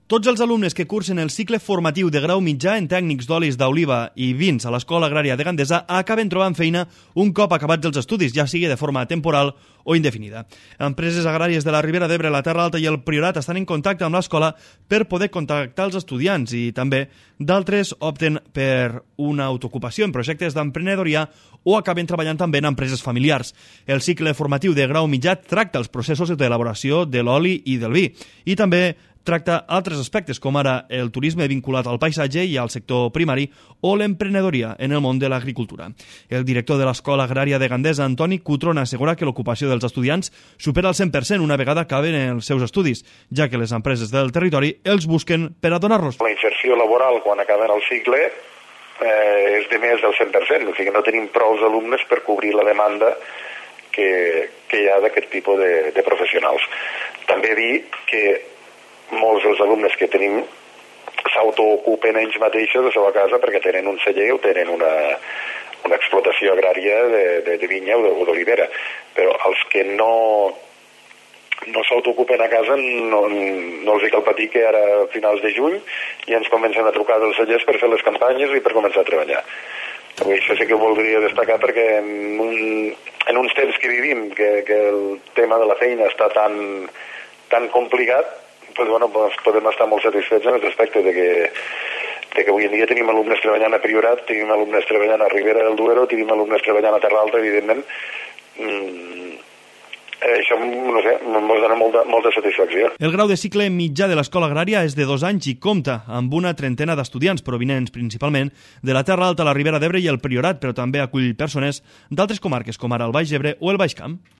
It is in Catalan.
Tots els alumnes que cursen el cicle formatiu de grau mitjà en tècnics d'olis d'oliva i vins a l'Escola Agrària de Gandesa acaben trobant feina un cop acabats els estudis, ja sigui de forma temporal o indefinida. Empreses agràries de la Ribera d'Ebre, la Terra Alta i el Priorat estan en contacte amb l'escola per poder contactar els estudiants i també d'altres opten per una autoocupació en projectes d'emprenedoria o acaben treballant també en empreses familiars. El cicle formatiu de grau mitjà tracta els processos d'elaboració de l'oli i del vi i també tracta altres aspectes com ara el turisme vinculat al paisatge i al sector primari o l'emprenedoria en el món de l'agricultura. El director de l'Escola Agrària de Gandesa, Antoni Cutrona, assegura que l'ocupació dels estudiants supera el 100% una vegada acaben els seus estudis, ja que les empreses del territori els busquen per a donar-los. La inserció laboral quan acaben el cicle és de més del 100%, o sigui, no tenim prou alumnes per cobrir la demanda que hi ha d'aquest tipus de professionals. També dir que molts dels alumnes que tenim s'autoocupen ells mateixos a la seva casa perquè tenen un celler o tenen una explotació agrària de vinya o d'olivera, però els que no s'autoocupen a casa no els cal patir que ara a finals de juny ja ens comencen a trucar dels cellers per fer les campanyes i per començar a treballar. Això sí que ho voldria destacar perquè en uns temps que vivim que el tema de la feina està tan complicat, doncs podem estar molt satisfets en el aspecte de que avui en dia tenim alumnes treballant a Priorat, tenim alumnes treballant a Ribera del Duero, tenim alumnes treballant a Terra Alta, evidentment. Això, no sé, ens dona molta satisfacció. El grau de cicle mitjà de l'Escola Agrària és de 2 anys i compta amb una trentena d'estudiants provinents principalment de la Terra Alta, la Ribera d'Ebre i el Priorat, però també acull persones d'altres comarques com ara el Baix Ebre o el Baix Camp.